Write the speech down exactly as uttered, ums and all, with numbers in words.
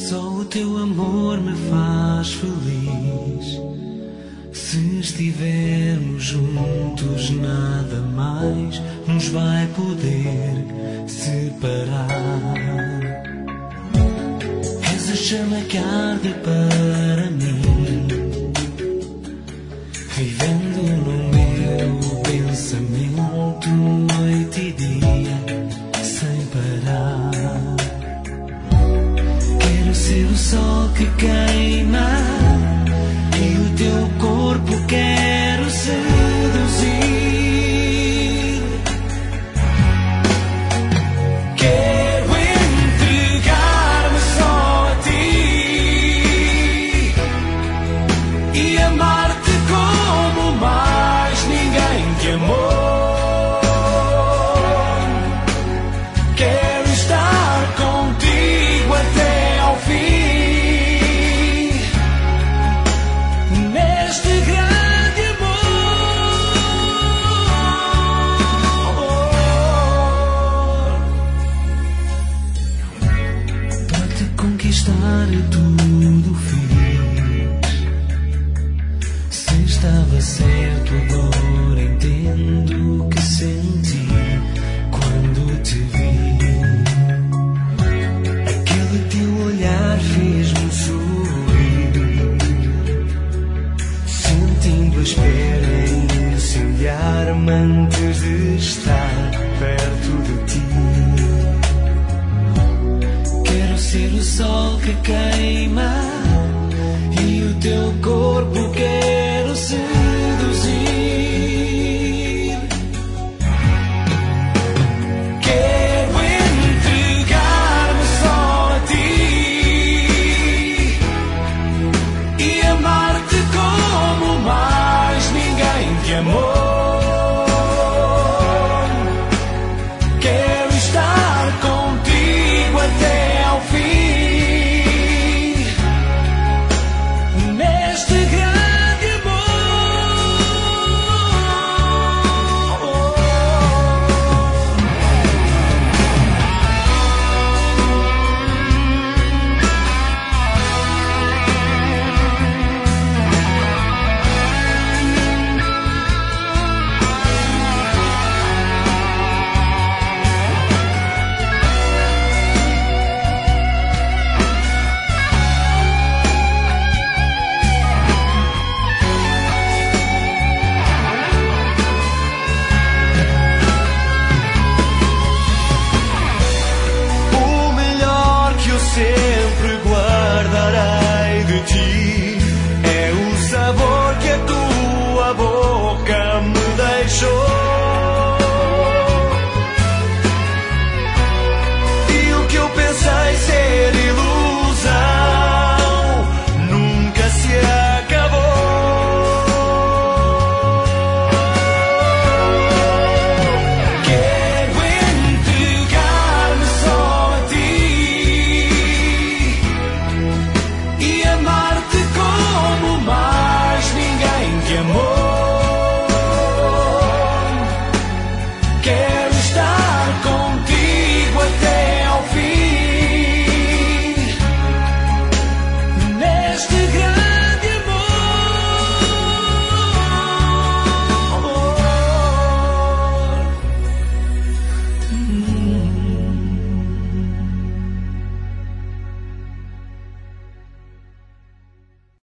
Só o teu amor me faz feliz. Se estivermos juntos, nada mais nos vai poder separar. És a chama que arde para mim, vivendo no meu pensamento, noite e dia, sem parar. Quero ser o sol que queima e o teu corpo quero seduzir. Quero entregar-me só a ti e amar-te como mais ninguém te amou. Quero estar contigo até ao fim. Conquistar tudo fiz. Se estava certo, agora entendo o que senti quando te vi. Aquele teu olhar fez-me sorrir, sentindo a espera incendiar-me antes de estar perto de ti. Quero ser o sol que queima e o teu corpo quero seduzir. Quero entregar-me só a ti e amar-te como mais ninguém te amou. Quero estar contigo até ao fim. Sempre guardarei de ti é o sabor que a tua boca me deixou. E o que eu pensei ser ilusão nunca se acabou. Quero entregar-me só a ti e amar-te como mais ninguém te amou. Quero estar contigo até ao fim. Neste